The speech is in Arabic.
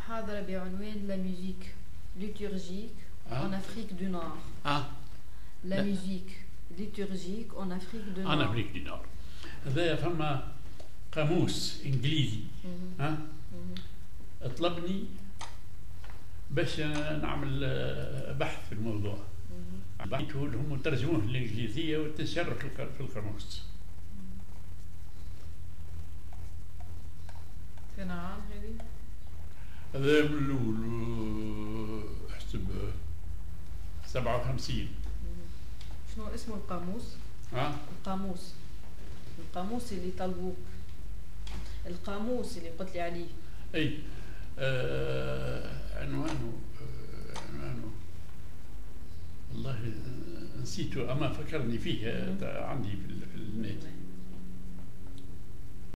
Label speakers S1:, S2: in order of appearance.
S1: محاضرة بعنوان لا ميوزيك ليتورجيك en Afrique du Nord. لا ميوزيك ليتورجيك en Afrique du Nord.
S2: en Afrique du Nord. هذا فما قاموس انجليزي طلبني باش نعمل بحث في الموضوع. بعثته لهم وترجموه للانجليزيه وتنشر في القاموس.
S1: كان عام هذه؟
S2: هذا من الأول أحسب 57.
S1: شنو اسمه القاموس؟ القاموس اللي طلبوك، القاموس اللي قلت لي عليه.
S2: أي عنوانه والله نسيته، أما فكرني فيه عندي في